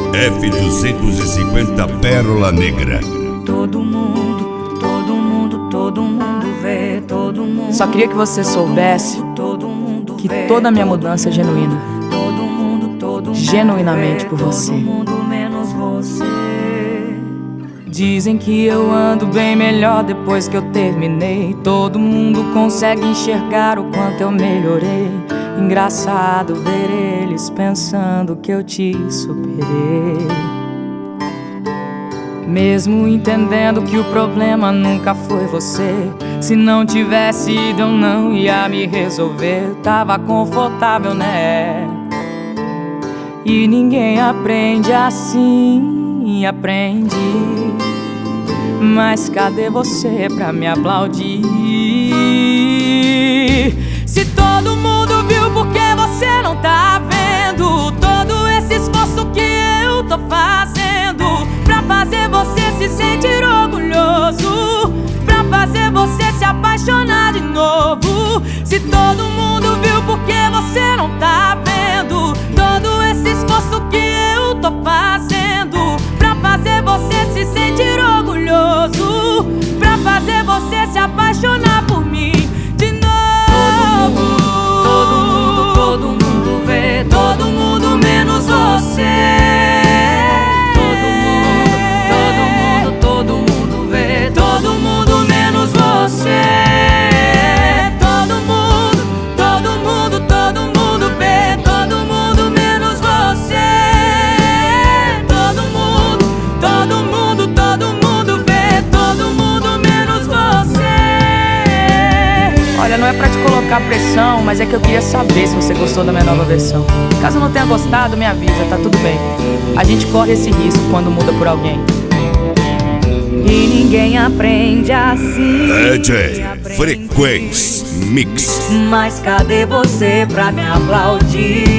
F250 Pérola Negra. Todo mundo vê, todo mundo. Só queria que você soubesse que toda a minha mudança é genuína. Genuinamente por você. Menos você. Dizem que eu ando bem melhor depois que eu terminei. Todo mundo consegue enxergar o quanto eu melhorei. Engraçado ver eles pensando que eu te superei. Mesmo entendendo que o problema nunca foi você. Se não tivesse ido eu não ia me resolver. Tava confortável, né? E ninguém aprende assim, aprendi. Mas cadê você pra me aplaudir? Se todo mundo viu, por que você não tá vendo? Todo esse esforço que eu tô fazendo pra fazer você se sentir orgulhoso, pra fazer você se apaixonar de novo. Se todo mundo viu, por que você não tá vendo? Todo esse esforço que eu tô fazendo pra fazer você se sentir orgulhoso, pra fazer você se apaixonar por mim de novo. Todo mundo vê, todo mundo menos você. Todo mundo vê, todo mundo menos você. Todo mundo vê, todo mundo menos você. Todo mundo vê, todo mundo menos você. Olha, não é pra te colocar pressão, mas é que eu queria saber se você gostou da minha nova versão. Caso não tenha gostado, me avisa, tá tudo bem. A gente corre esse risco quando muda por alguém. E ninguém aprende assim. DJ Frequência Mix. Mas cadê você pra me aplaudir?